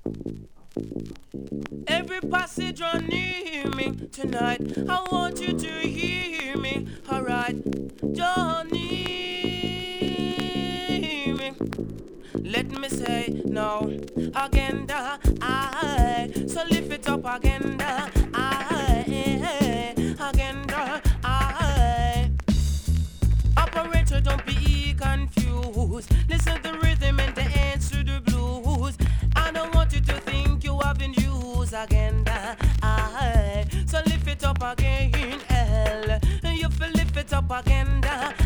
Every passage on near me tonight, I want you to hear me. Alright, Johnny, me. Let me say no agenda. I so lift it up agenda. I agenda. I operator, don't be confused. Listen to the rhythm and dance to the blues. I don't want you to think you have been used agenda. I so lift it up again. L you feel lift it up agenda.